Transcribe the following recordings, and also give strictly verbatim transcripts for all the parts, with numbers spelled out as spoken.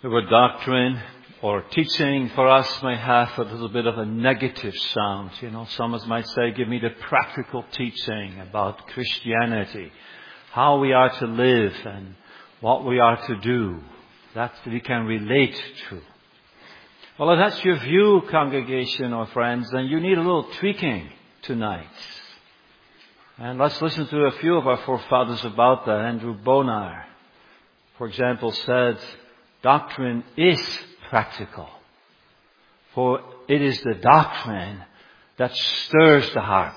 The word doctrine or teaching for us may have a little bit of a negative sound. You know, some of us might say, give me the practical teaching about Christianity, how we are to live and what we are to do, that we can relate to. Well, if that's your view, congregation or friends, then you need a little tweaking tonight. And let's listen to a few of our forefathers about that. Andrew Bonar, for example, said, doctrine is practical, for it is the doctrine that stirs the heart.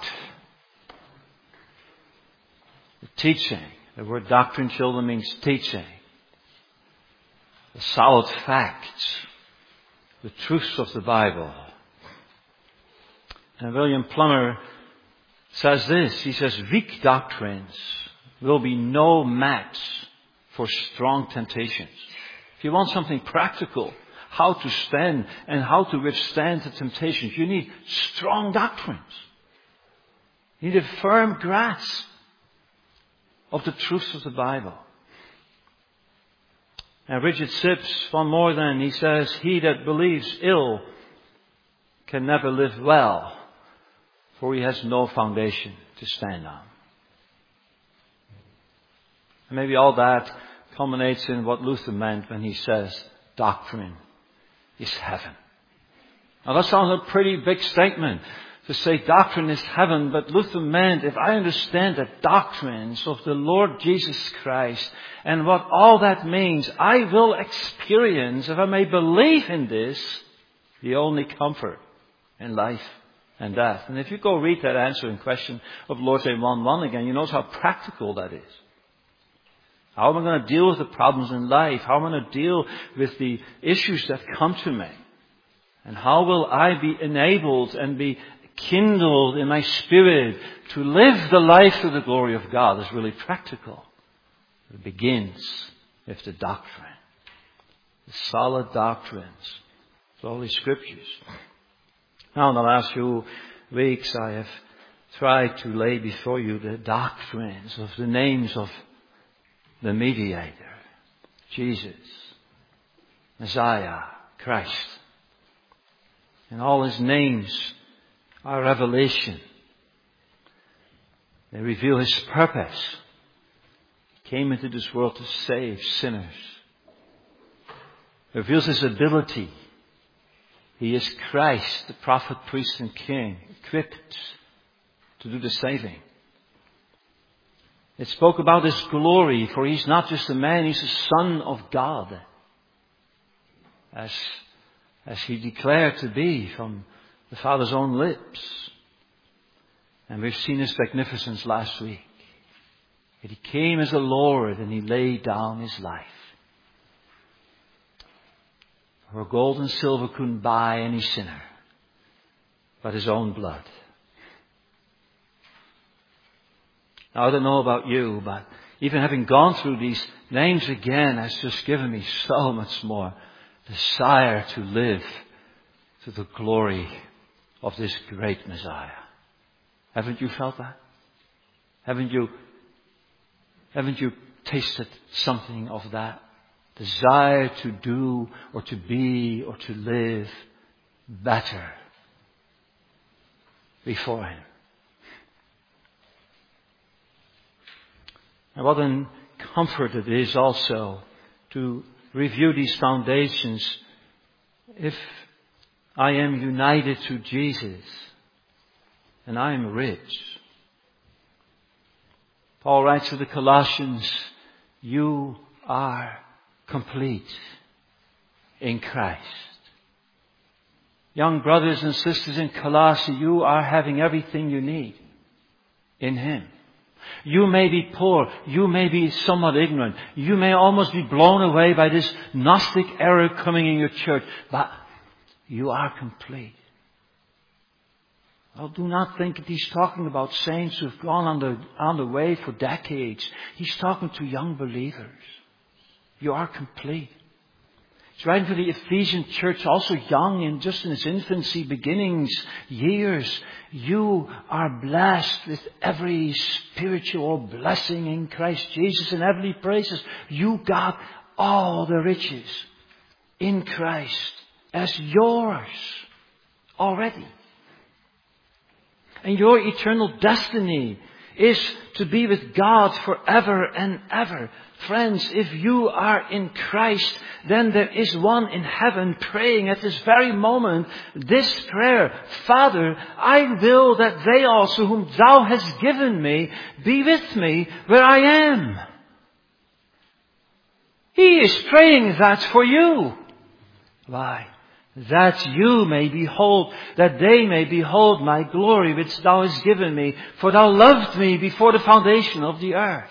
The teaching, the word doctrine, children, means teaching. The solid facts, the truths of the Bible. And William Plummer says this, he says, weak doctrines will be no match for strong temptations. If you want something practical, how to stand and how to withstand the temptations, you need strong doctrines. You need a firm grasp of the truths of the Bible. And Richard Sibbes, one more than, he says, he that believes ill can never live well, for he has no foundation to stand on. And maybe all that culminates in what Luther meant when he says, doctrine is heaven. Now that sounds a pretty big statement to say doctrine is heaven, but Luther meant, if I understand the doctrines of the Lord Jesus Christ and what all that means, I will experience, if I may believe in this, the only comfort in life and death. And if you go read that answering question of Lord's Day one one again, you notice how practical that is. How am I going to deal with the problems in life? How am I going to deal with the issues that come to me? And how will I be enabled and be kindled in my spirit to live the life to the glory of God? Is really practical. It begins with the doctrine. The solid doctrines. The Holy Scriptures. Now in the last few weeks I have tried to lay before you the doctrines of the names of the mediator, Jesus, Messiah, Christ. And all his names are revelation. They reveal his purpose. He came into this world to save sinners. It reveals his ability. He is Christ, the prophet, priest, and king, equipped to do the saving. It spoke about his glory, for he's not just a man, he's the Son of God. As, as he declared to be from the Father's own lips. And we've seen his magnificence last week. That he came as a Lord and he laid down his life. For gold and silver couldn't buy any sinner, but his own blood. Now, I don't know about you, but even having gone through these names again has just given me so much more desire to live to the glory of this great Messiah. Haven't you felt that? Haven't you, haven't you tasted something of that? Desire to do or to be or to live better before him. And what a comfort it is also to review these foundations if I am united to Jesus and I am rich. Paul writes to the Colossians, you are complete in Christ. Young brothers and sisters in Colossae, you are having everything you need in him. You may be poor. You may be somewhat ignorant. You may almost be blown away by this Gnostic error coming in your church. But you are complete. Well, do not think that he's talking about saints who've gone on the, on the way for decades. He's talking to young believers. You are complete. He's writing to the Ephesian church, also young and just in its infancy, beginnings, years. You are blessed with every spiritual blessing in Christ Jesus, and heavenly praises. You got all the riches in Christ as yours already. And your eternal destiny is to be with God forever and ever. Friends, if you are in Christ, then there is one in heaven praying at this very moment this prayer: Father, I will that they also whom thou hast given me be with me where I am. He is praying that for you. Why? That you may behold, that they may behold my glory which thou hast given me, for thou loved me before the foundation of the earth.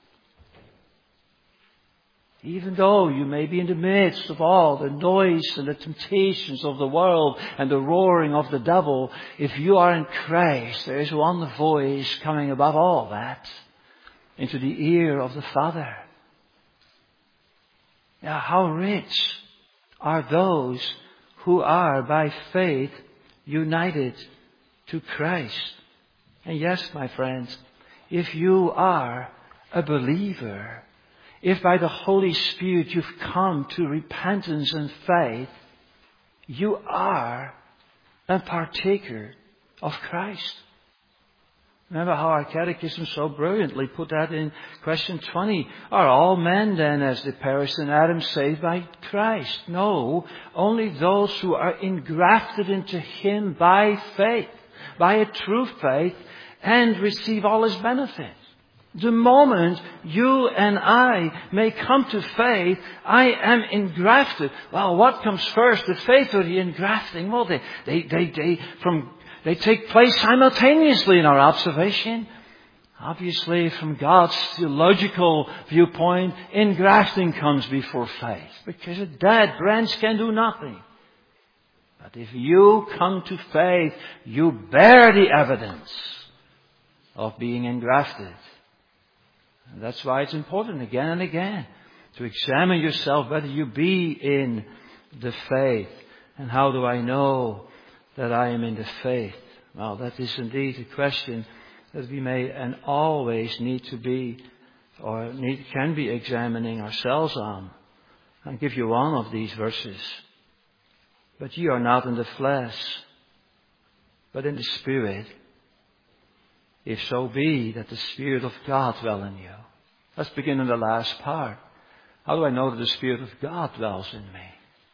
Even though you may be in the midst of all the noise and the temptations of the world and the roaring of the devil, if you are in Christ, there is one voice coming above all that into the ear of the Father. Now, how rich are those who are by faith united to Christ. And yes, my friends, if you are a believer, if by the Holy Spirit you've come to repentance and faith, you are a partaker of Christ. Remember how our catechism so brilliantly put that in question twenty. Are all men then, as they perished in Adam, saved by Christ? No, only those who are engrafted into Him by faith, by a true faith, and receive all His benefits. The moment you and I may come to faith, I am engrafted. Well, what comes first, the faith or the engrafting? Well, they, they, they, they, from They take place simultaneously in our observation. Obviously, from God's theological viewpoint, engrafting comes before faith. Because a dead branch can do nothing. But if you come to faith, you bear the evidence of being engrafted. And that's why it's important again and again to examine yourself whether you be in the faith. And how do I know that I am in the faith? Well, that is indeed a question that we may and always need to be, or need, can be examining ourselves on. I'll give you one of these verses. But ye are not in the flesh, but in the Spirit, if so be that the Spirit of God dwell in you. Let's begin in the last part. How do I know that the Spirit of God dwells in me?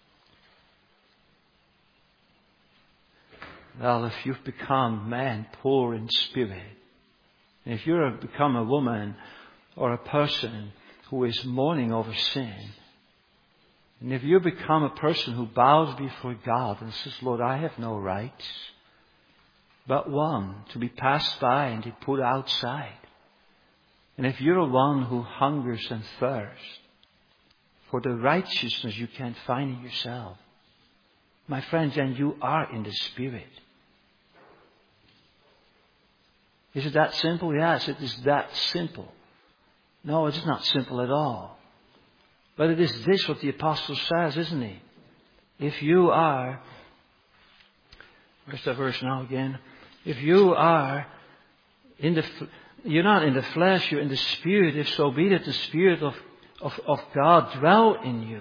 Well, if you've become man poor in spirit, and if you've become a woman or a person who is mourning over sin, and if you become a person who bows before God and says, Lord, I have no rights but one, to be passed by and to put outside. And if you're one who hungers and thirsts for the righteousness you can't find in yourself, my friends, then you are in the Spirit. Is it that simple? Yes, it is that simple. No, it is not simple at all. But it is this what the apostle says, isn't he? If you are, where's that verse now again? If you are in the, you're not in the flesh, you're in the Spirit, if so be that the Spirit of, of, of God dwell in you.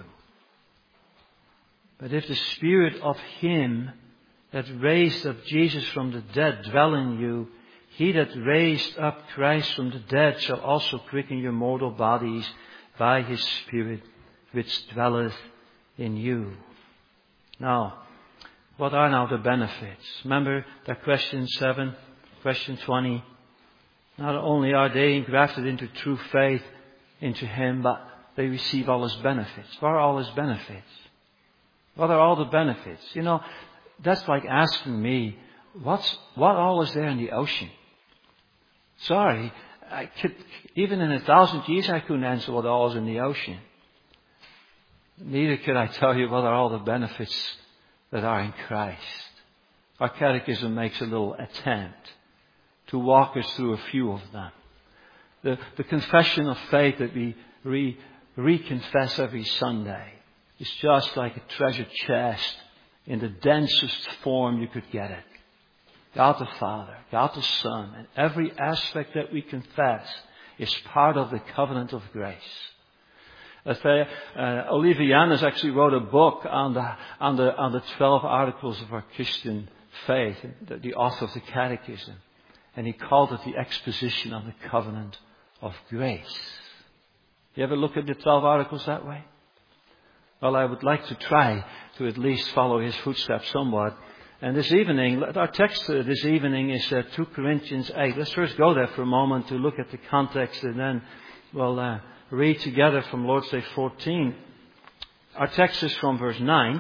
But if the Spirit of Him that raised up Jesus from the dead dwell in you, He that raised up Christ from the dead shall also quicken your mortal bodies by His Spirit which dwelleth in you. Now, what are now the benefits? Remember that question seven, question twenty. Not only are they engrafted into true faith into Him, but they receive all His benefits. What are all His benefits? What are all the benefits? You know, that's like asking me, what's, what all is there in the ocean? Sorry, I could, even in a thousand years I couldn't answer what all is in the ocean. Neither could I tell you what are all the benefits that are in Christ. Our catechism makes a little attempt to walk us through a few of them. The, the confession of faith that we re, reconfess every Sunday is just like a treasure chest in the densest form you could get it. God the Father, God the Son, and every aspect that we confess is part of the covenant of grace. Let's say, uh, Olivianus actually wrote a book on the, on the, on the twelve articles of our Christian faith, the, the author of the Catechism. And he called it the exposition of the covenant of grace. You ever look at the twelve articles that way? Well, I would like to try to at least follow his footsteps somewhat. And this evening, our text this evening is uh, two Corinthians eight. Let's first go there for a moment to look at the context, and then we'll uh, read together from Lord's Day fourteen. Our text is from verse nine.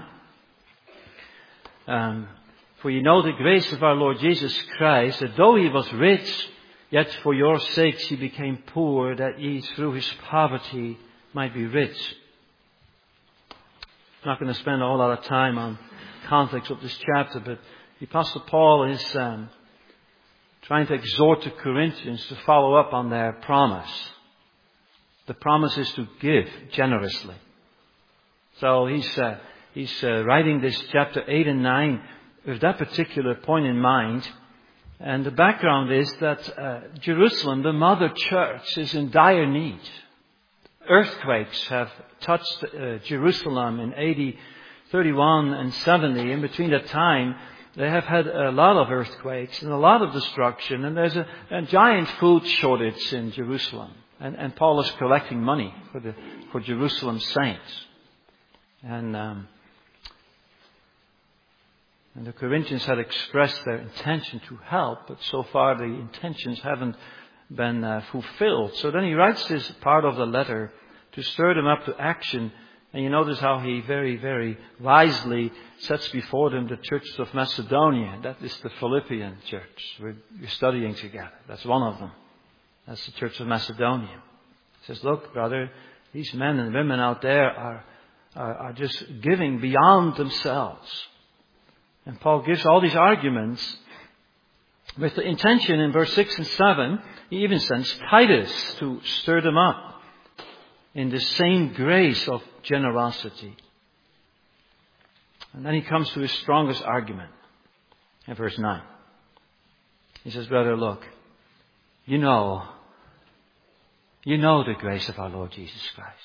Um, For you know the grace of our Lord Jesus Christ, that though he was rich, yet for your sakes he became poor, that ye through his poverty might be rich. I'm not going to spend a whole lot of time on the context of this chapter, but the Apostle Paul is um, trying to exhort the Corinthians to follow up on their promise. The promise is to give generously. So he's uh, he's uh, writing this chapter eight and nine with that particular point in mind. And the background is that uh, Jerusalem, the mother church, is in dire need. Earthquakes have touched uh, Jerusalem in A D thirty-one and seventy. In between that time, they have had a lot of earthquakes and a lot of destruction. And there's a, a giant food shortage in Jerusalem. And, and Paul is collecting money for the for Jerusalem saints. And, um, and the Corinthians had expressed their intention to help, but so far the intentions haven't been uh, fulfilled. So then he writes this part of the letter to stir them up to action. And you notice how he very, very wisely sets before them the church of Macedonia. That is the Philippian church we're, we're studying together. That's one of them. That's the church of Macedonia. He says, look, brother, these men and women out there are, are, are just giving beyond themselves. And Paul gives all these arguments with the intention in verse six and seven. He even sends Titus to stir them up in the same grace of generosity. And then he comes to his strongest argument in verse nine. He says, brother, look, you know, you know the grace of our Lord Jesus Christ.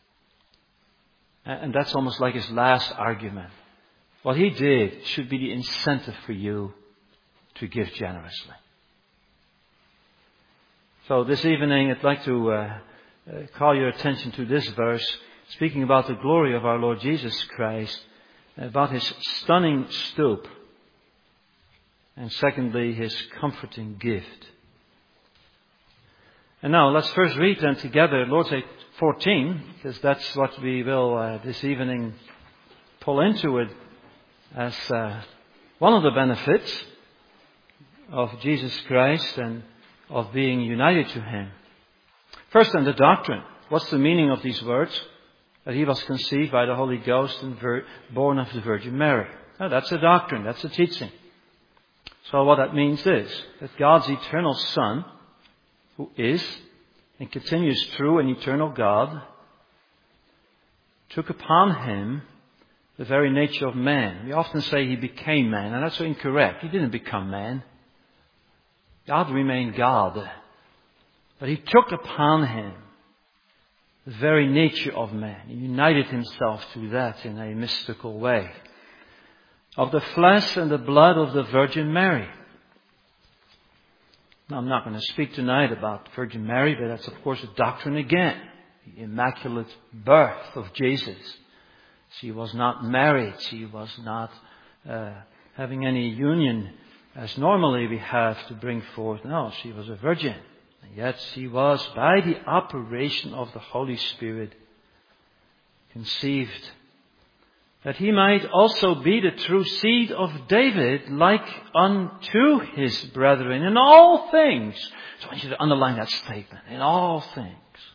And that's almost like his last argument. What he did should be the incentive for you to give generously. So this evening I'd like to uh, uh, call your attention to this verse, speaking about the glory of our Lord Jesus Christ, about his stunning stoop, and secondly, his comforting gift. And now let's first read then together Lord's Day fourteen, because that's what we will uh, this evening pull into it as uh, one of the benefits of Jesus Christ and of being united to him. First, then, the doctrine. What's the meaning of these words? That he was conceived by the Holy Ghost and vir- born of the Virgin Mary. Now, that's a doctrine. That's a teaching. So what that means is that God's eternal Son, who is and continues true and eternal God, took upon him the very nature of man. We often say he became man, and that's so incorrect. He didn't become man. God remained God. But he took upon him the very nature of man. He united himself to that in a mystical way. Of the flesh and the blood of the Virgin Mary. Now, I'm not going to speak tonight about Virgin Mary, but that's of course a doctrine again. The immaculate birth of Jesus. She was not married. She was not uh, having any union as normally we have to bring forth. No, she was a virgin. And yet she was, by the operation of the Holy Spirit, conceived that he might also be the true seed of David, like unto his brethren in all things. So I want you to underline that statement. In all things.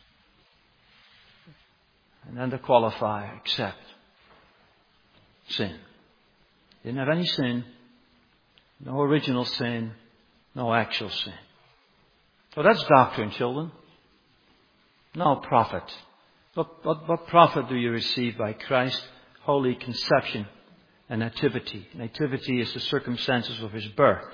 And then the qualifier, except sin. Didn't have any sin. No original sin. No actual sin. So that's doctrine, children. No profit. What, what, what profit do you receive by Christ's holy conception and nativity? Nativity is the circumstances of his birth.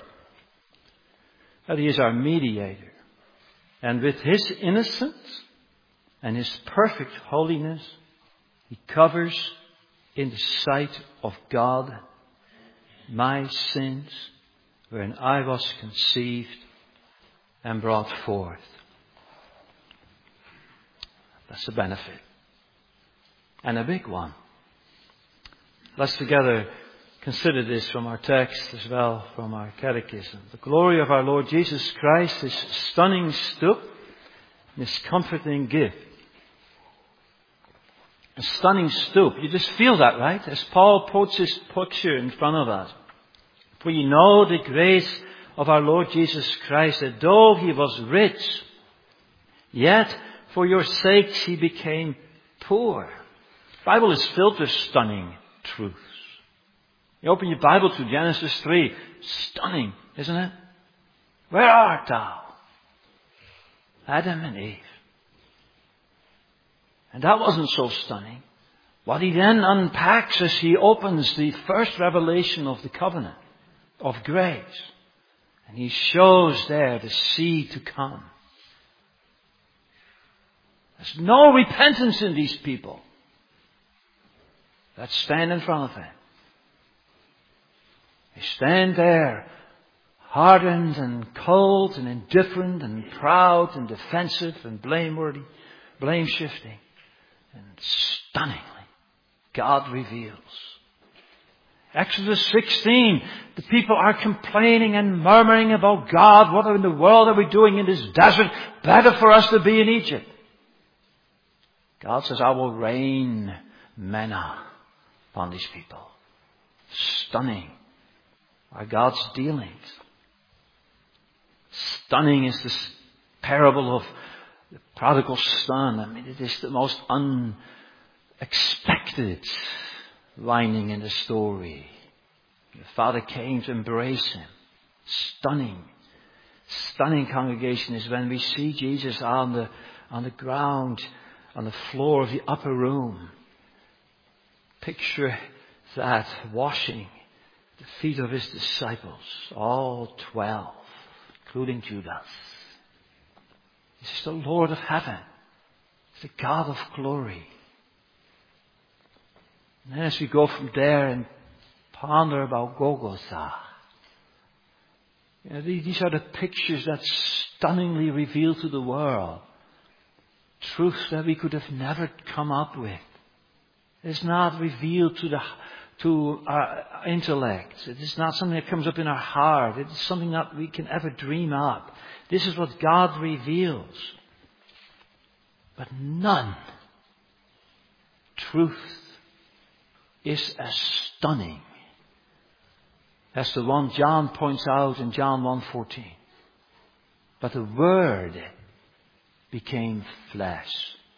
That he is our mediator. And with his innocence, and His perfect holiness, He covers in the sight of God my sins wherein I was conceived and brought forth. That's the benefit. And a big one. Let's together consider this from our text as well, from our catechism. The glory of our Lord Jesus Christ, His stunning stoop, and His comforting gift. A stunning stoop. You just feel that, right? As Paul puts his picture in front of us. For you know the grace of our Lord Jesus Christ, that though He was rich, yet for your sakes He became poor. The Bible is filled with stunning truths. You open your Bible to Genesis three. Stunning, isn't it? Where art thou? Adam and Eve. And that wasn't so stunning. What he then unpacks as he opens the first revelation of the covenant of grace. And he shows there the seed to come. There's no repentance in these people that stand in front of Him. They stand there hardened and cold and indifferent and proud and defensive and blameworthy, blame shifting. And stunningly, God reveals. Exodus sixteen, the people are complaining and murmuring about God. What in the world are we doing in this desert? Better for us to be in Egypt. God says, I will rain manna upon these people. Stunning are God's dealings. Stunning is this parable of the prodigal son. I mean, it is the most unexpected lining in the story. The father came to embrace him. Stunning. Stunning, congregation, is when we see Jesus on the, on the ground, on the floor of the upper room. Picture that, washing the feet of His disciples, all twelve, including Judas. This is the Lord of heaven. It's the God of glory. And then as we go from there and ponder about Golgotha, you know, these are the pictures that stunningly reveal to the world truths that we could have never come up with. It's not revealed to the to our intellect. It is not something that comes up in our heart. It is something that we can ever dream up. This is what God reveals. But none truth is as stunning as the one John points out in John one fourteen. But the Word became flesh.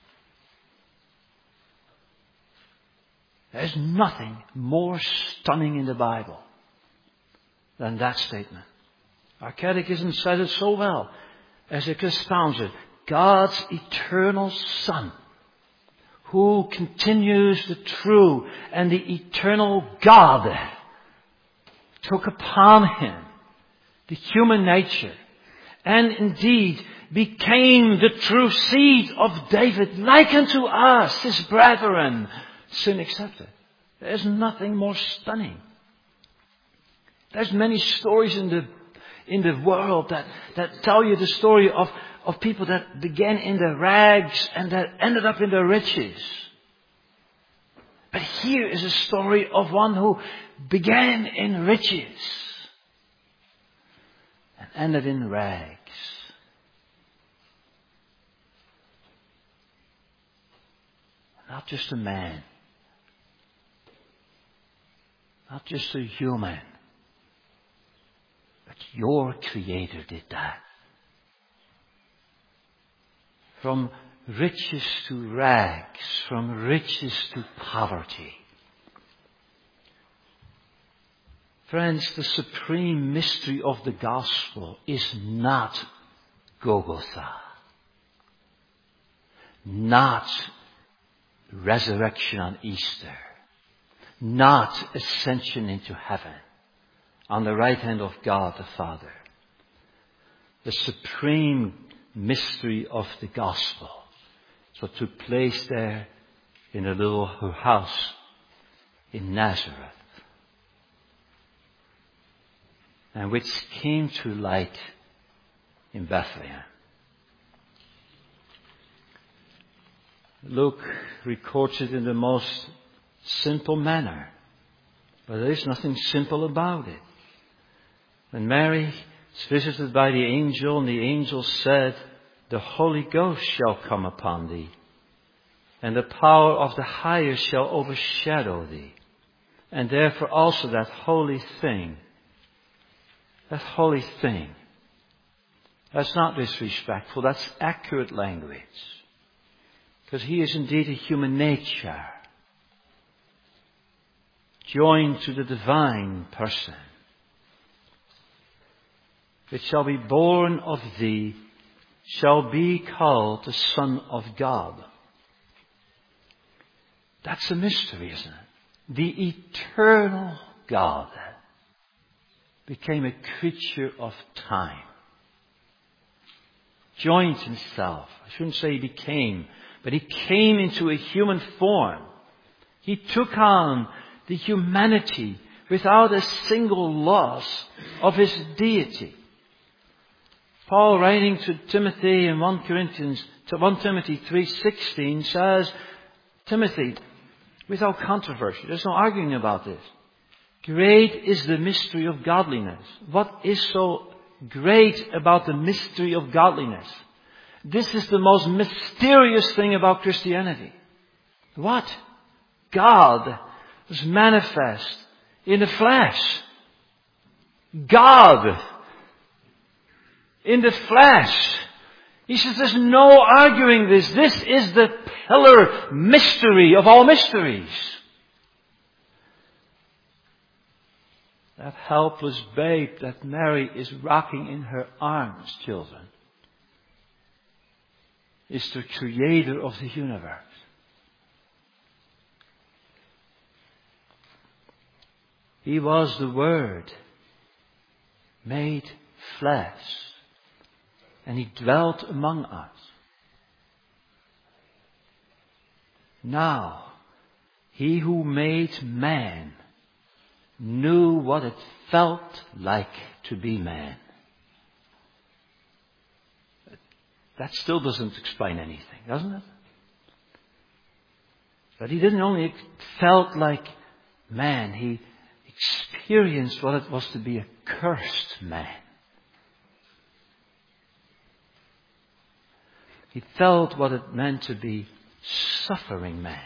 There's nothing more stunning in the Bible than that statement. Our catechism says it so well as it expounds it. God's eternal Son, who continues the true and the eternal God, took upon Him the human nature and indeed became the true seed of David, like unto us, His brethren, sin accepted. There's nothing more stunning. There's many stories in the in the world that, that tell you the story of, of people that began in the rags and that ended up in the riches. But here is a story of one who began in riches and ended in rags. Not just a man. Not just a human. But your Creator did that. From riches to rags, from riches to poverty. Friends, the supreme mystery of the gospel is not Golgotha. Not resurrection on Easter. Not ascension into heaven on the right hand of God the Father. The supreme mystery of the gospel, So it took place there in a little house in Nazareth, and which came to light in Bethlehem. Luke records it in the most simple manner, but there is nothing simple about it. When Mary is visited by the angel, and the angel said, "The Holy Ghost shall come upon thee, and the power of the Highest shall overshadow thee. And therefore also that holy thing," that holy thing, that's not disrespectful, that's accurate language. Because he is indeed a human nature, joined to the divine person. "Which shall be born of thee, shall be called the Son of God." That's a mystery, isn't it? The eternal God became a creature of time. Joined himself. I shouldn't say he became, but he came into a human form. He took on the humanity without a single loss of his deity. Paul, writing to Timothy in First Corinthians, First Timothy three sixteen, says, "Timothy, without controversy," there's no arguing about this, "great is the mystery of godliness." What is so great about the mystery of godliness? This is the most mysterious thing about Christianity. What? God was manifest in the flesh. God in the flesh. He says there's no arguing this. This is the pillar mystery of all mysteries. That helpless babe that Mary is rocking in her arms, children, is the creator of the universe. He was the Word made flesh, and He dwelt among us. Now, He who made man knew what it felt like to be man. That still doesn't explain anything, doesn't it? But He didn't only felt like man, He experienced what it was to be a cursed man. He felt what it meant to be suffering man.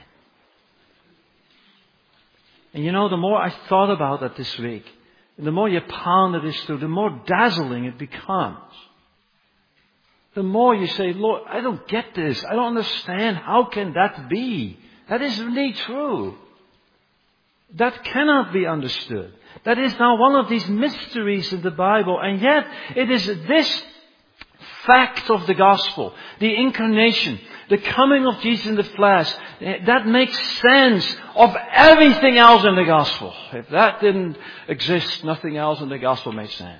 And you know, the more I thought about that this week, and the more you ponder this through, the more dazzling it becomes. The more you say, "Lord, I don't get this. I don't understand. How can that be? That is indeed true. That cannot be understood. That is now one of these mysteries in the Bible. And yet, it is this fact of the gospel, the incarnation, the coming of Jesus in the flesh, that makes sense of everything else in the gospel. If that didn't exist, nothing else in the gospel made sense.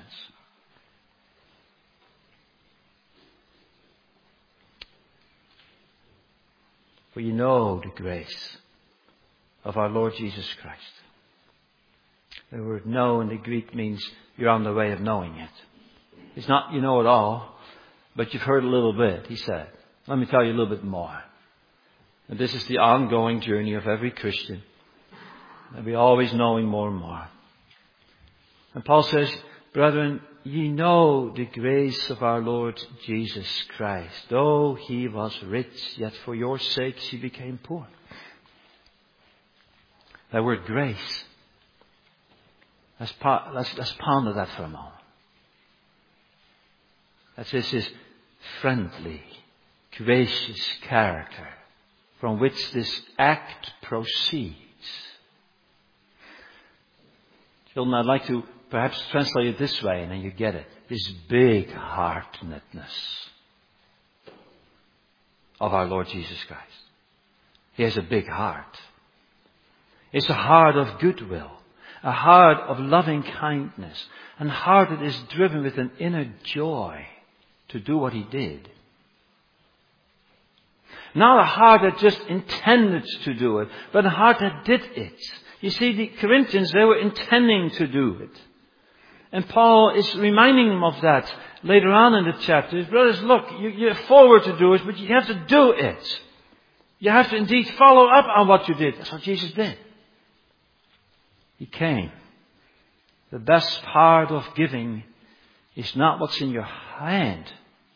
For you know the grace of our Lord Jesus Christ. The word know in the Greek means you're on the way of knowing it. It's not you know it all, but you've heard a little bit, he said. Let me tell you a little bit more. And this is the ongoing journey of every Christian. And we're always knowing more and more. And Paul says, "Brethren, ye know the grace of our Lord Jesus Christ. Though He was rich, yet for your sakes He became poor." That word grace. Let's, let's, let's ponder that for a moment. That's His friendly, gracious character from which this act proceeds. Children, I'd like to perhaps translate it this way, and then you get it. This big-heartedness of our Lord Jesus Christ. He has a big heart. It's a heart of goodwill, a heart of loving kindness, and a heart that is driven with an inner joy to do what He did. Not a heart that just intended to do it, but a heart that did it. You see, the Corinthians, they were intending to do it. And Paul is reminding them of that later on in the chapter. His brothers, look, you, you're forward to do it, but you have to do it. You have to indeed follow up on what you did. That's what Jesus did. He came. The best part of giving is not what's in your hand.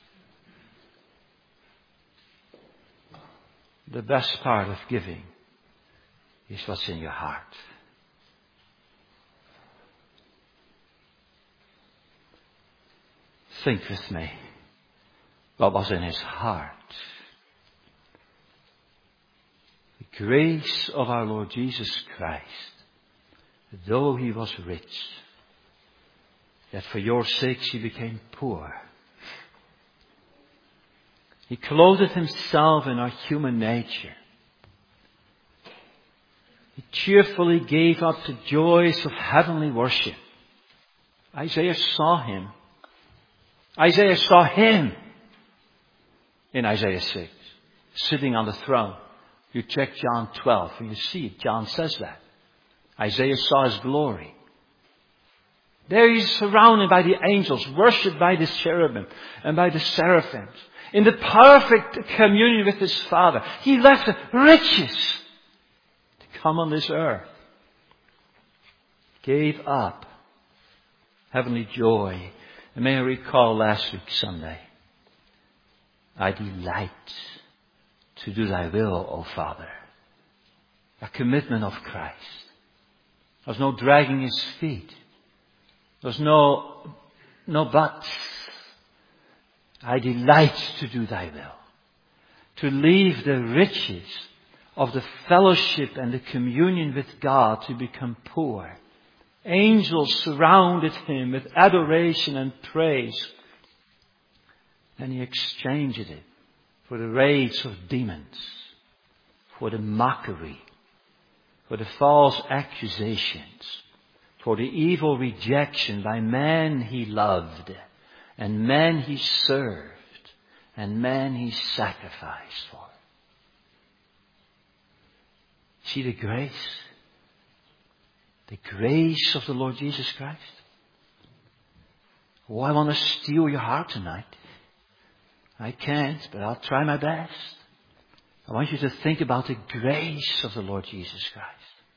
The best part of giving is what's in your heart. Think with me. What was in his heart? The grace of our Lord Jesus Christ, though he was rich, yet for your sakes he became poor. He clothed himself in our human nature. He cheerfully gave up the joys of heavenly worship. Isaiah saw him. Isaiah saw him in Isaiah six, sitting on the throne. You check John twelve and you see it. John says that. Isaiah saw his glory. There he is surrounded by the angels, worshipped by the cherubim and by the seraphims, in the perfect communion with his Father. He left the riches to come on this earth. Gave up heavenly joy. And may I recall last week Sunday, I delight to do thy will, O Father. A commitment of Christ. There's no dragging his feet. There's no, no buts. I delight to do thy will. To leave the riches of the fellowship and the communion with God to become poor. Angels surrounded him with adoration and praise. And he exchanged it for the rage of demons, for the mockery, for the false accusations, for the evil rejection by men he loved, and men he served, and men he sacrificed for. See the grace? The grace of the Lord Jesus Christ. Oh, I want to steal your heart tonight. I can't, but I'll try my best. I want you to think about the grace of the Lord Jesus Christ.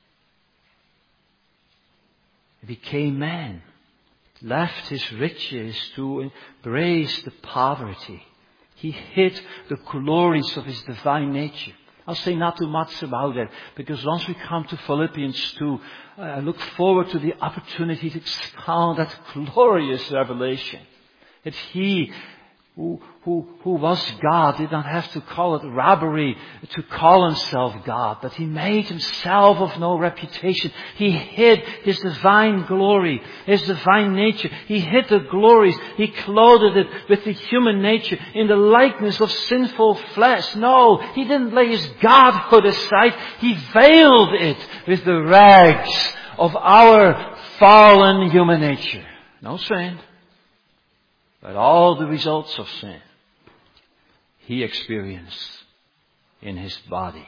He became man, left his riches to embrace the poverty. He hid the glories of his divine nature. I'll say not too much about that, because once we come to Philippians two, I look forward to the opportunity to expound that glorious revelation. That he who, who, who was God did not have to call it robbery to call himself God, but he made himself of no reputation. He hid his divine glory, his divine nature. He hid the glories. He clothed it with the human nature in the likeness of sinful flesh. No, he didn't lay his godhood aside. He veiled it with the rags of our fallen human nature. No sin. But all the results of sin he experienced in his body.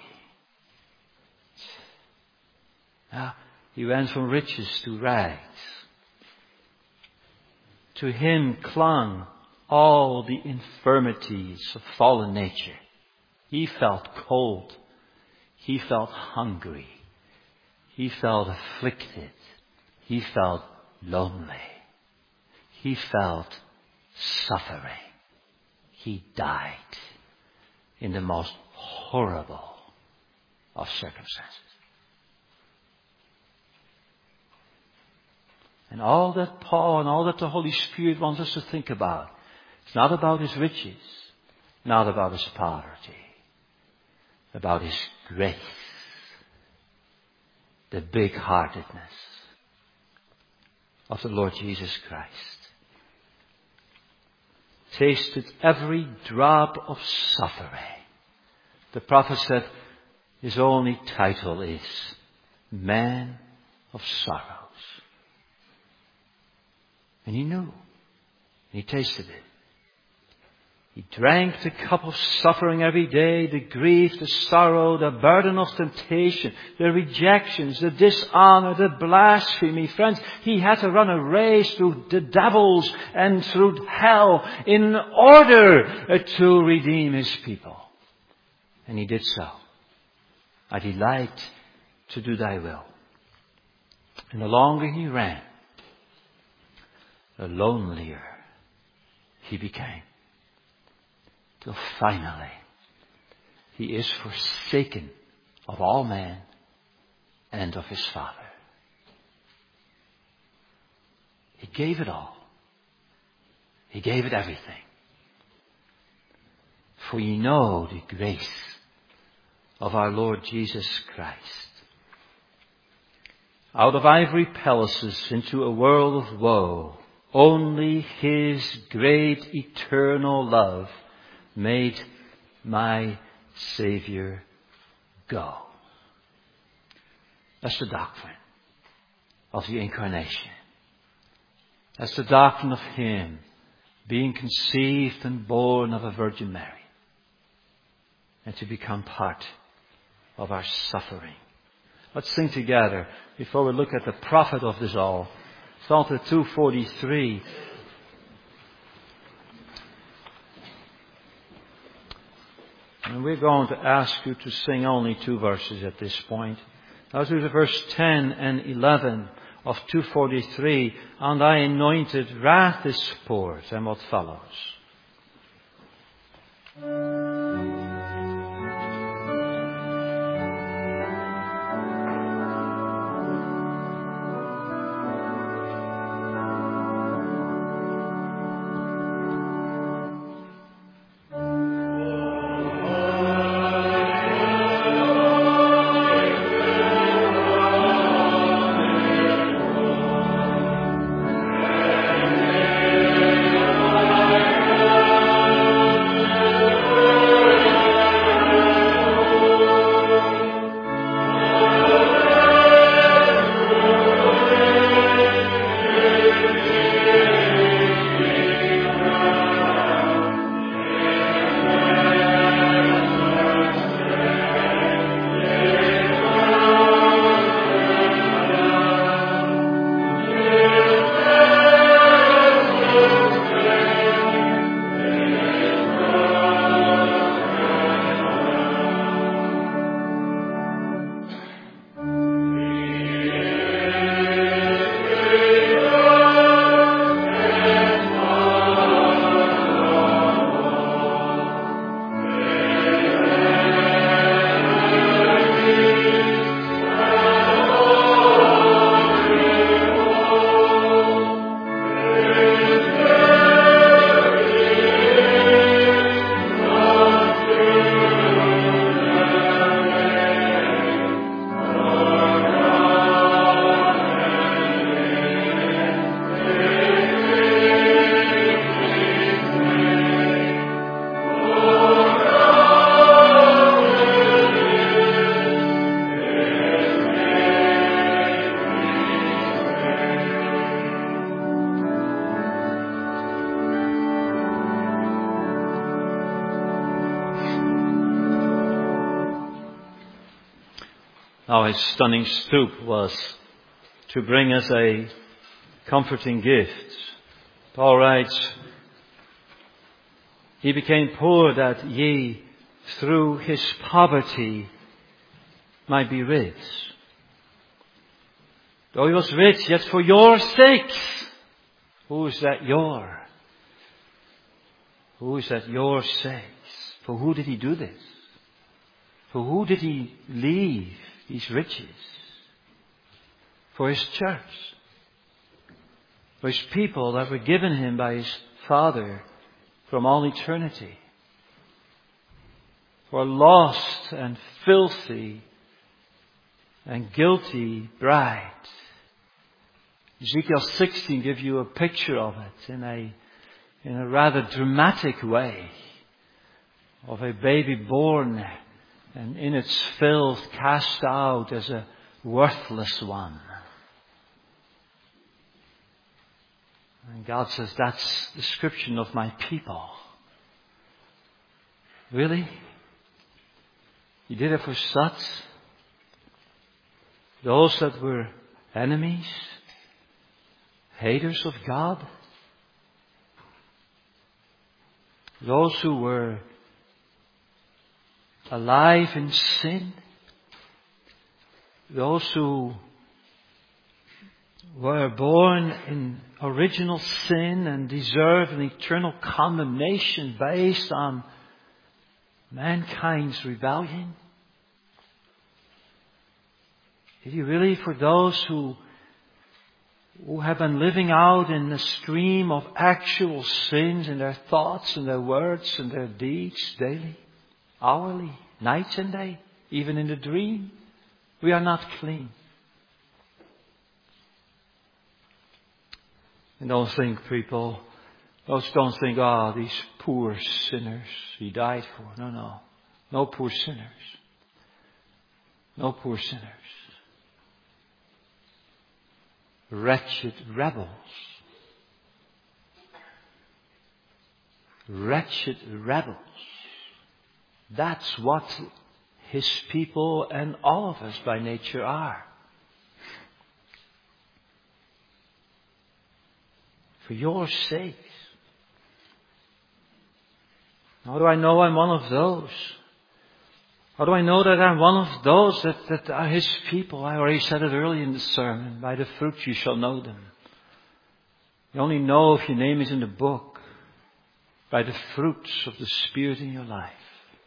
Now, he went from riches to rags. To him clung all the infirmities of fallen nature. He felt cold. He felt hungry. He felt afflicted. He felt lonely. He felt suffering. He died in the most horrible of circumstances. And all that Paul and all that the Holy Spirit wants us to think about, it's not about his riches, not about his poverty, about his grace, the big-heartedness of the Lord Jesus Christ. Tasted every drop of suffering. The prophet said his only title is Man of Sorrows. And he knew. And he tasted it. He drank the cup of suffering every day, the grief, the sorrow, the burden of temptation, the rejections, the dishonor, the blasphemy. Friends, he had to run a race through the devils and through hell in order to redeem his people. And he did so. I delight to do thy will. And the longer he ran, the lonelier he became. Till finally, he is forsaken of all men and of his Father. He gave it all. He gave it everything. For ye know the grace of our Lord Jesus Christ. Out of ivory palaces into a world of woe, only his great eternal love made my Savior go. That's the doctrine of the Incarnation. That's the doctrine of him being conceived and born of a Virgin Mary, and to become part of our suffering. Let's sing together before we look at the prophet of this all. Psalm two forty-three. And we're going to ask you to sing only two verses at this point. Those are verse ten and eleven of two forty-three. On thy anointed wrath is poured, and what follows. Now his stunning stoop was to bring us a comforting gift. Paul writes, he became poor that ye through his poverty might be rich. Though he was rich, yet for your sakes. Who is that your? Who is that your sakes? For who did he do this? For who did he leave these riches? For his church. For his people that were given him by his Father from all eternity. For a lost and filthy and guilty bride. Ezekiel sixteen gives you a picture of it in a, in a rather dramatic way. Of a baby born and in its filth cast out as a worthless one. And God says, that's the description of my people. Really? He did it for such? Those that were enemies? Haters of God? Those who were alive in sin? Those who were born in original sin and deserve an eternal condemnation based on mankind's rebellion? Is He really for those who who have been living out in the stream of actual sins in their thoughts and their words and their deeds daily, hourly, night and day, even in the dream? We are not clean. And don't think, people, those don't think, oh, these poor sinners He died for. No, no. No poor sinners. No poor sinners. Wretched rebels. Wretched rebels. That's what His people and all of us by nature are. For your sakes. How do I know I'm one of those? How do I know that I'm one of those that, that are His people? I already said it early in the sermon. By the fruit you shall know them. You only know if your name is in the book by the fruits of the Spirit in your life.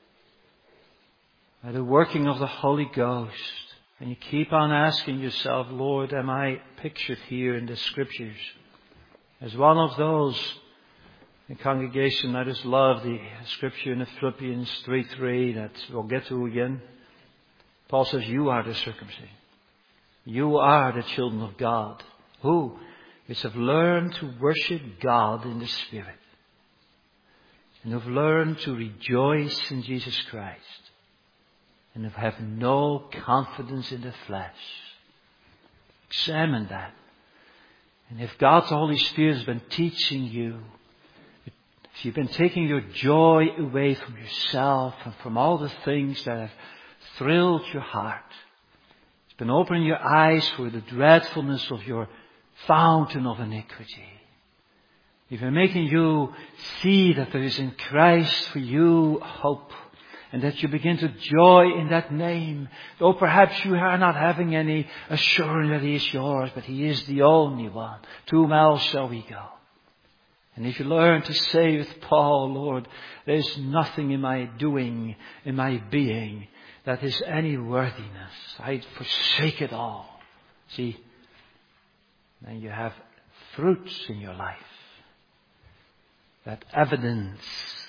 By the working of the Holy Ghost. And you keep on asking yourself, Lord, am I pictured here in the Scriptures as one of those? The congregation, I just love the scripture in the Philippians three three that we'll get to again. Paul says, you are the circumcision. You are the children of God. Who? Which have learned to worship God in the Spirit. And have learned to rejoice in Jesus Christ. And have no confidence in the flesh. Examine that. And if God's Holy Spirit has been teaching you, if you've been taking your joy away from yourself and from all the things that have thrilled your heart, it's been opening your eyes for the dreadfulness of your fountain of iniquity. If been making you see that there is in Christ for you hope, and that you begin to joy in that name, though perhaps you are not having any assurance that He is yours, but He is the only one. To whom else shall we go? And if you learn to say with Paul, Lord, there is nothing in my doing, in my being, that is any worthiness. I forsake it all. See, then you have fruits in your life that evidence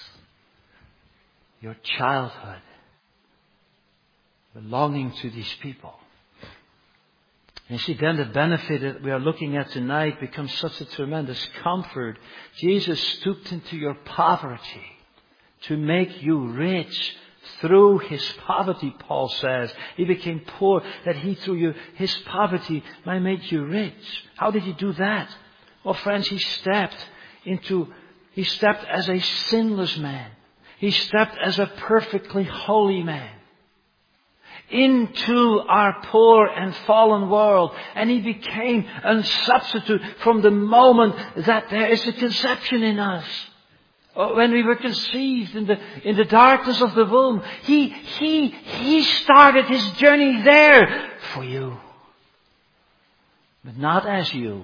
your childhood belonging to these people. And see, then the benefit that we are looking at tonight becomes such a tremendous comfort. Jesus stooped into your poverty to make you rich. Through His poverty, Paul says. He became poor that He, through you, His poverty, might make you rich. How did He do that? Well, friends, He stepped into, He stepped as a sinless man. He stepped as a perfectly holy man into our poor and fallen world. And He became a substitute from the moment that there is a conception in us. When we were conceived in the, in the darkness of the womb, He, He, He started His journey there for you. But not as you.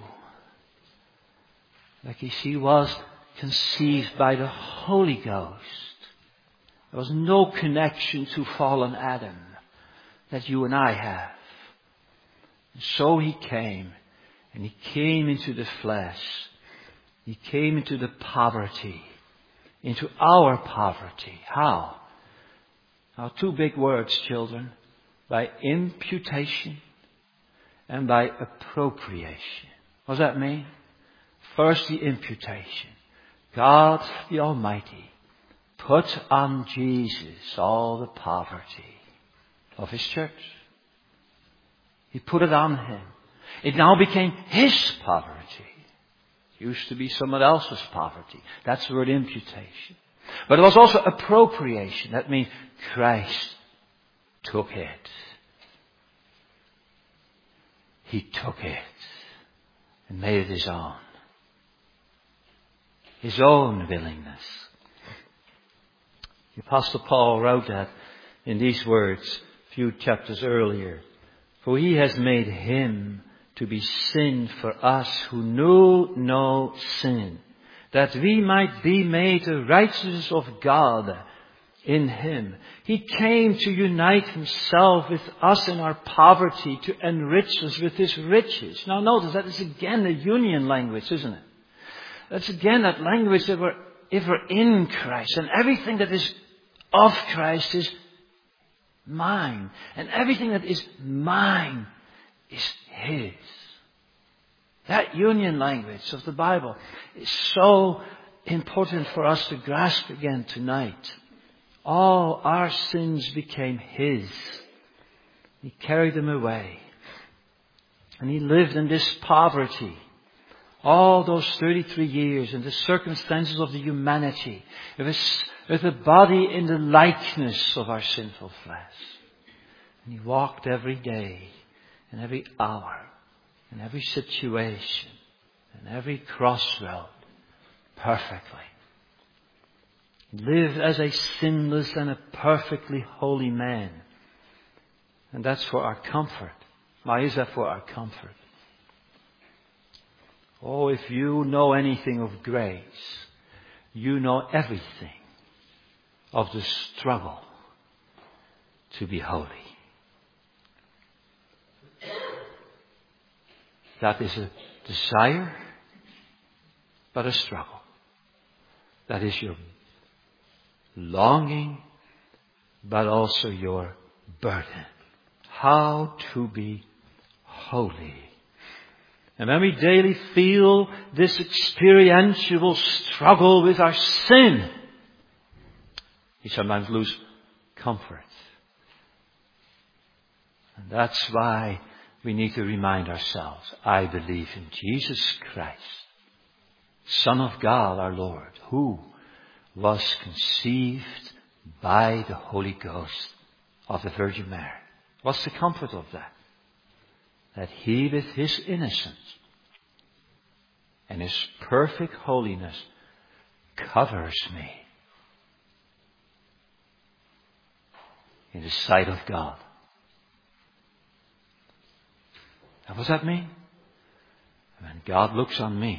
Like He was conceived by the Holy Ghost. There was no connection to fallen Adam that you and I have. And so He came, and He came into the flesh. He came into the poverty, into our poverty. How? Now, two big words, children. By imputation and by appropriation. What does that mean? First, the imputation. God the Almighty put on Jesus all the poverty of His church. He put it on Him. It now became His poverty. It used to be someone else's poverty. That's the word imputation. But it was also appropriation. That means Christ took it. He took it and made it his own. His own willingness. The Apostle Paul wrote that in these words a few chapters earlier. For he has made him to be sin for us who knew no sin, that we might be made the righteousness of God in him. He came to unite himself with us in our poverty, to enrich us with his riches. Now notice that is again a union language, isn't it? That's again that language that we're, if we're in Christ, and everything that is of Christ is mine. And everything that is mine is his. That union language of the Bible is so important for us to grasp again tonight. All our sins became his. He carried them away. And he lived in this poverty. All those thirty-three years in the circumstances of the humanity. It was with a body in the likeness of our sinful flesh. And he walked every day, and every hour, and every situation, and every crossroad perfectly. He lived as a sinless and a perfectly holy man. And that's for our comfort. Why is that for our comfort? Oh, if you know anything of grace, you know everything of the struggle to be holy. That is a desire, but a struggle. That is your longing, but also your burden. How to be holy. And when we daily feel this experiential struggle with our sin, we sometimes lose comfort. And that's why we need to remind ourselves, I believe in Jesus Christ, Son of God our Lord, who was conceived by the Holy Ghost of the Virgin Mary. What's the comfort of that? That he with his innocence and his perfect holiness covers me in the sight of God. Now, what does that mean? When God looks on me,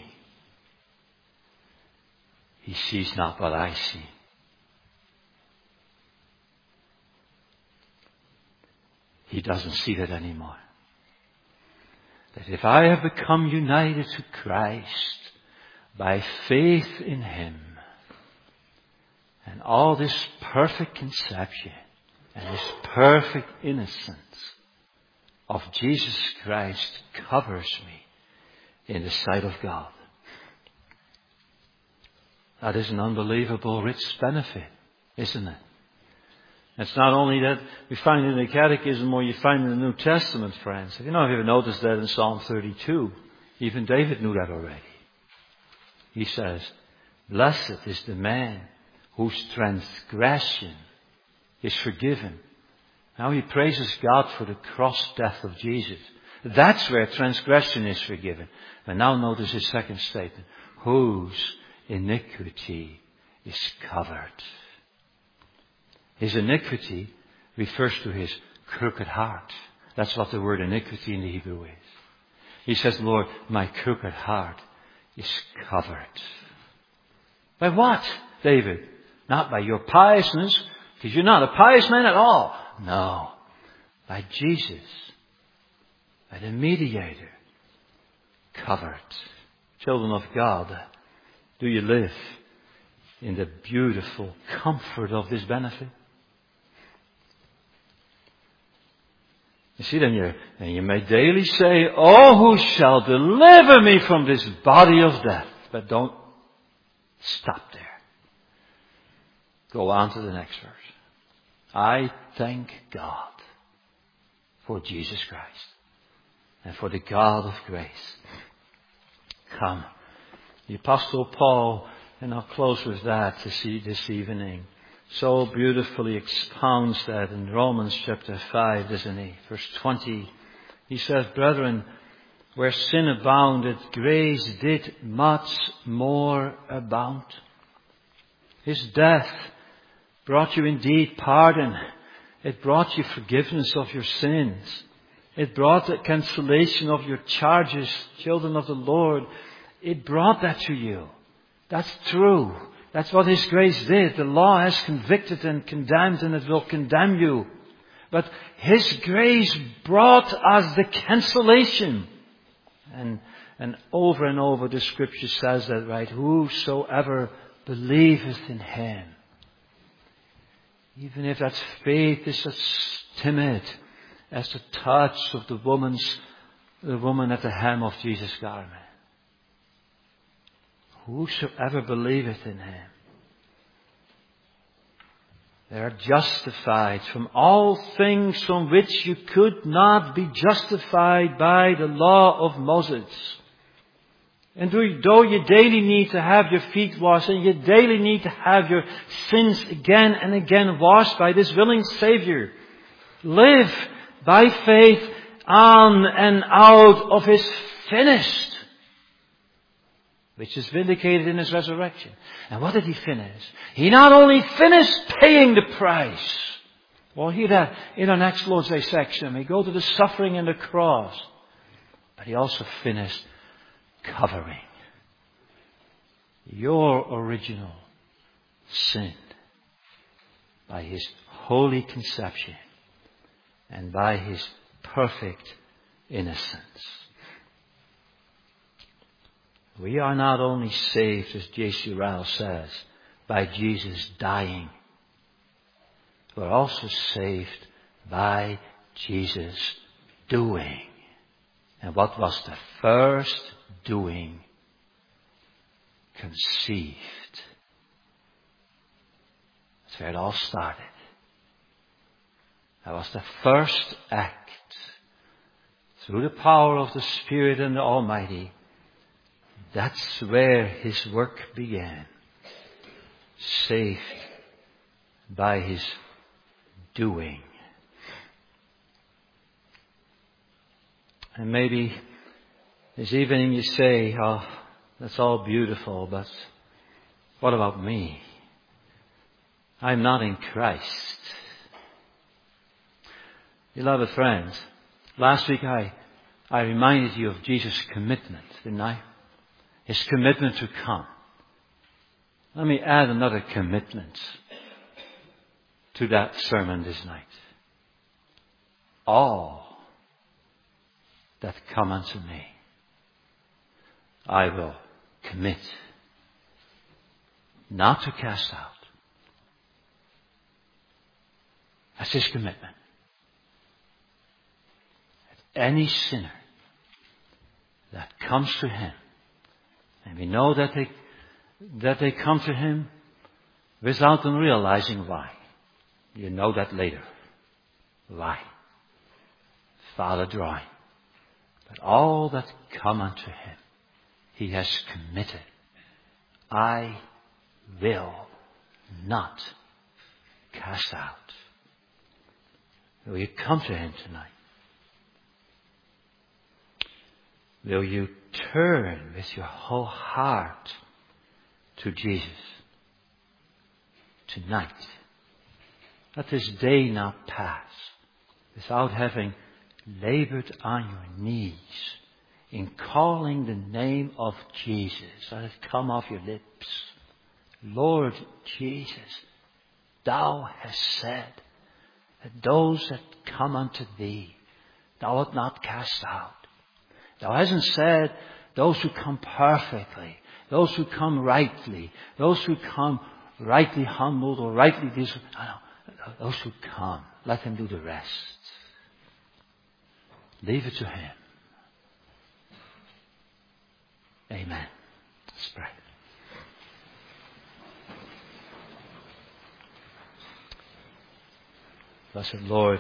he sees not what I see. He doesn't see that anymore. That if I have become united to Christ by faith in him, and all this perfect conception and this perfect innocence of Jesus Christ covers me in the sight of God. That is an unbelievable rich benefit, isn't it? It's not only that we find it in the Catechism or you find it in the New Testament, friends. You know, if you ever noticed that in Psalm thirty-two, even David knew that already. He says, blessed is the man whose transgression is forgiven. Now he praises God for the cross death of Jesus. That's where transgression is forgiven. But now notice his second statement. Whose iniquity is covered. His iniquity refers to his crooked heart. That's what the word iniquity in the Hebrew is. He says, Lord, my crooked heart is covered. By what, David? Not by your piousness, because you're not a pious man at all. No, by Jesus, by the mediator, covered. Children of God, do you live in the beautiful comfort of this benefit? You see, then you, and you may daily say, oh, who shall deliver me from this body of death? But don't stop there. Go on to the next verse. I thank God for Jesus Christ and for the God of grace. Come. The Apostle Paul And I'll close with that to see this evening. So beautifully expounds that in Romans chapter five, doesn't he? Verse twenty. He says, brethren, where sin abounded, grace did much more abound. His death brought you indeed pardon. It brought you forgiveness of your sins. It brought the cancellation of your charges, children of the Lord. It brought that to you. That's true. That's what His grace did. The law has convicted and condemned, and it will condemn you. But His grace brought us the cancellation. And, and over and over the Scripture says that, right? Whosoever believeth in Him. Even if that faith is as timid as the touch of the woman's, the woman at the hem of Jesus' garment. Whosoever believeth in Him. They are justified from all things from which you could not be justified by the law of Moses. And though you daily need to have your feet washed, and you daily need to have your sins again and again washed by this willing Savior, live by faith on and out of His finished, which is vindicated in His resurrection. And what did He finish? He not only finished paying the price. We'll hear that in our next Lord's Day section. We go to the suffering and the cross. But He also finished covering your original sin by His holy conception and by His perfect innocence. We are not only saved, as J C Ryle says, by Jesus dying. We're also saved by Jesus doing. And what was the first doing? Conceived. That's where it all started. That was the first act. Through the power of the Spirit and the Almighty. That's where His work began. Saved by His doing. And maybe this evening you say, oh, that's all beautiful, but what about me? I'm not in Christ. Beloved friends, last week I, I reminded you of Jesus' commitment, didn't I? His commitment to come. Let me add another commitment to that sermon this night. All that come unto me, I will commit not to cast out. That's His commitment. Any sinner that comes to Him, and we know that they, that they come to Him without them realizing why. You know that later. Why? Father drawing. But all that come unto Him, He has committed. I will not cast out. Will you come to Him tonight? Will you turn with your whole heart to Jesus tonight? Let this day not pass without having labored on your knees in calling the name of Jesus. Let it come off your lips. Lord Jesus, Thou hast said that those that come unto Thee, Thou wilt not cast out. Thou hasn't said those who come perfectly, those who come rightly, those who come rightly humbled or rightly this. No, no, those who come, let Him do the rest. Leave it to Him. Amen. Let's pray. Blessed Lord,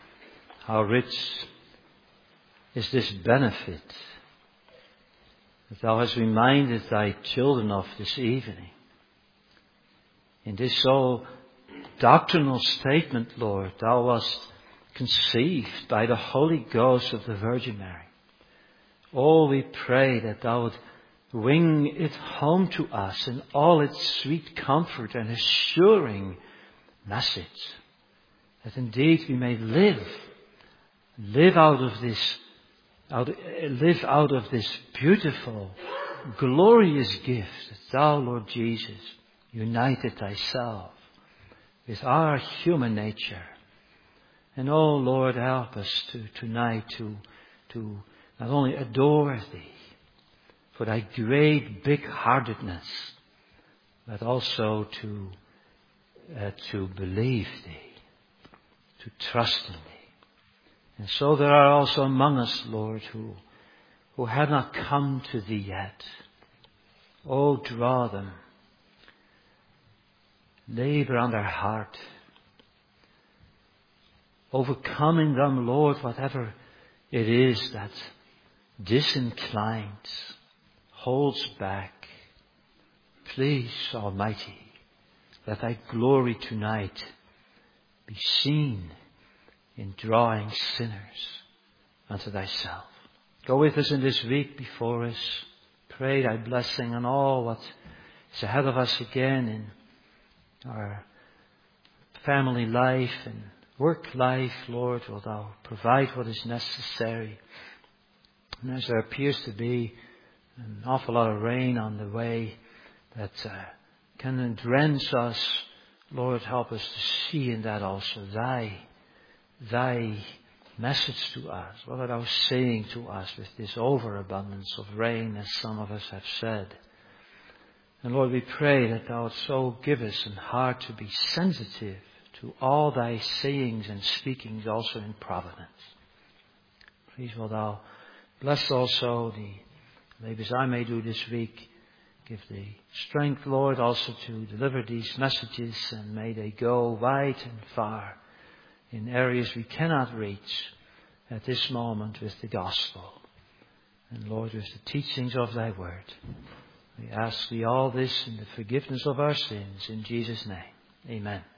how rich is this benefit that thou hast reminded thy children of this evening. In this so doctrinal statement, Lord, thou wast conceived by the Holy Ghost of the Virgin Mary. Oh, we pray that thou would wing it home to us in all its sweet comfort and assuring message, that indeed we may live, live out of this, out, live out of this beautiful, glorious gift that thou, Lord Jesus, united thyself with our human nature. And oh Lord, help us to tonight to to not only adore thee for thy great big-heartedness, but also to uh, to believe thee, to trust in thee. And so there are also among us, Lord, who who have not come to thee yet. Oh, draw them. Labor on their heart, overcoming them, Lord, whatever it is that disinclines, holds back. Please, Almighty, let thy glory tonight be seen in drawing sinners unto thyself. Go with us in this week before us. Pray thy blessing on all what is ahead of us again in our family life and work life. Lord, will thou provide what is necessary. And as there appears to be an awful lot of rain on the way that uh, can drench us, Lord, help us to see in that also thy, thy message to us. What art thou saying to us with this overabundance of rain, as some of us have said? And Lord, we pray that thou would so give us an heart to be sensitive to all thy sayings and speakings also in providence. Please will thou bless also the labors I may do this week. Give thee strength, Lord, also to deliver these messages, and may they go wide and far in areas we cannot reach at this moment with the gospel. And Lord, with the teachings of thy word. We ask thee all this in the forgiveness of our sins. In Jesus' name, amen.